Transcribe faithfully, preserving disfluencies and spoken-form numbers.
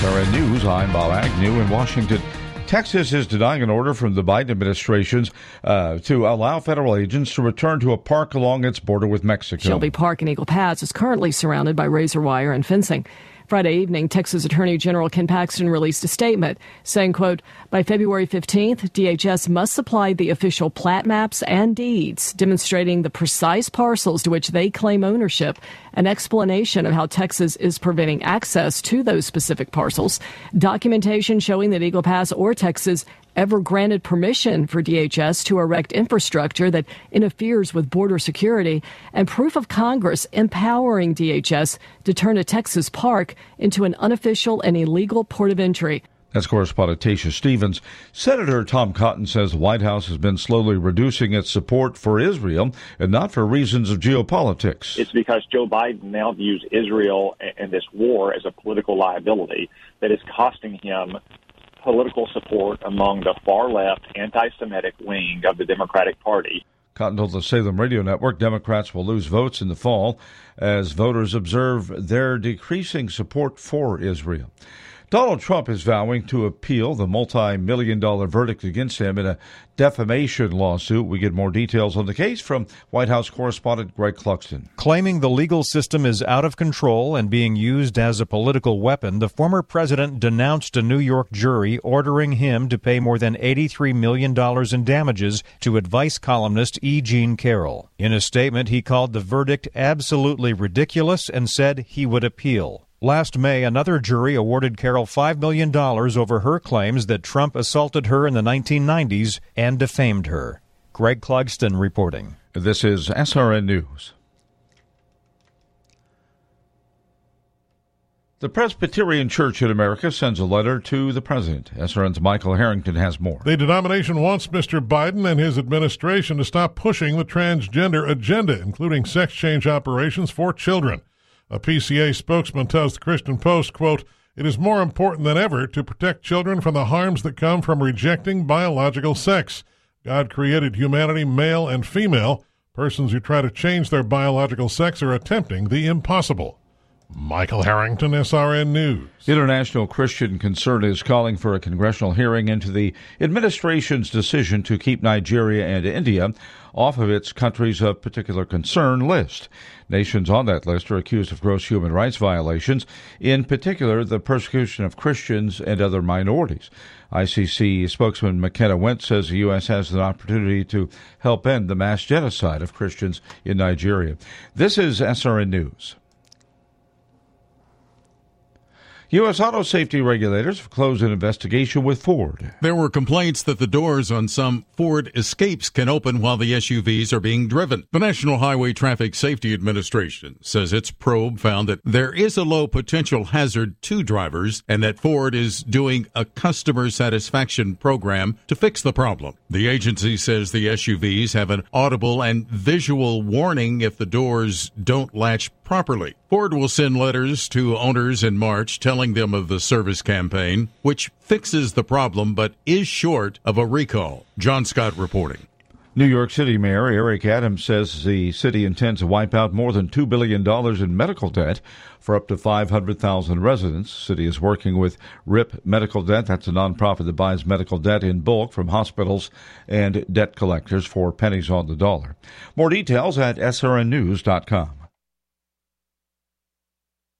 S R N News, I'm Bob Agnew in Washington. Texas is denying an order from the Biden administration uh, to allow federal agents to return to a park along its border with Mexico. Shelby Park in Eagle Pass is currently surrounded by razor wire and fencing. Friday evening, Texas Attorney General Ken Paxton released a statement saying, quote, by February fifteenth, D H S must supply the official plat maps and deeds demonstrating the precise parcels to which they claim ownership, an explanation of how Texas is preventing access to those specific parcels, documentation showing that Eagle Pass or Texas ever granted permission for D H S to erect infrastructure that interferes with border security, and proof of Congress empowering D H S to turn a Texas park into an unofficial and illegal port of entry. That's correspondent Tasha Stevens. Senator Tom Cotton says the White House has been slowly reducing its support for Israel, and not for reasons of geopolitics. It's because Joe Biden now views Israel and this war as a political liability that is costing him political support among the far-left, anti-Semitic wing of the Democratic Party. Cotton told the Salem Radio Network Democrats will lose votes in the fall as voters observe their decreasing support for Israel. Donald Trump is vowing to appeal the multi-million dollar verdict against him in a defamation lawsuit. We get more details on the case from White House correspondent Greg Clugston. Claiming the legal system is out of control and being used as a political weapon, the former president denounced a New York jury ordering him to pay more than eighty-three million dollars in damages to advice columnist E. Jean Carroll. In a statement, he called the verdict absolutely ridiculous and said he would appeal. Last May, another jury awarded Carroll five million dollars over her claims that Trump assaulted her in the nineteen nineties and defamed her. Greg Clugston reporting. This is S R N News. The Presbyterian Church in America sends a letter to the president. S R N's Michael Harrington has more. The denomination wants Mister Biden and his administration to stop pushing the transgender agenda, including sex change operations for children. A P C A spokesman tells the Christian Post, quote, it is more important than ever to protect children from the harms that come from rejecting biological sex. God created humanity male and female. Persons who try to change their biological sex are attempting the impossible. Michael Harrington, S R N News. International Christian Concern is calling for a congressional hearing into the administration's decision to keep Nigeria and India off of its countries of particular concern list. Nations on that list are accused of gross human rights violations, in particular the persecution of Christians and other minorities. I C C spokesman McKenna Wentz says the U S has an opportunity to help end the mass genocide of Christians in Nigeria. This is S R N News. U S auto safety regulators have closed an investigation with Ford. There were complaints that the doors on some Ford Escapes can open while the S U Vs are being driven. The National Highway Traffic Safety Administration says its probe found that there is a low potential hazard to drivers and that Ford is doing a customer satisfaction program to fix the problem. The agency says the S U Vs have an audible and visual warning if the doors don't latch properly. Ford will send letters to owners in March telling them of the service campaign, which fixes the problem but is short of a recall. John Scott reporting. New York City Mayor Eric Adams says the city intends to wipe out more than two billion dollars in medical debt for up to five hundred thousand residents. The city is working with R I P Medical Debt. That's a nonprofit that buys medical debt in bulk from hospitals and debt collectors for pennies on the dollar. More details at S R N news dot com.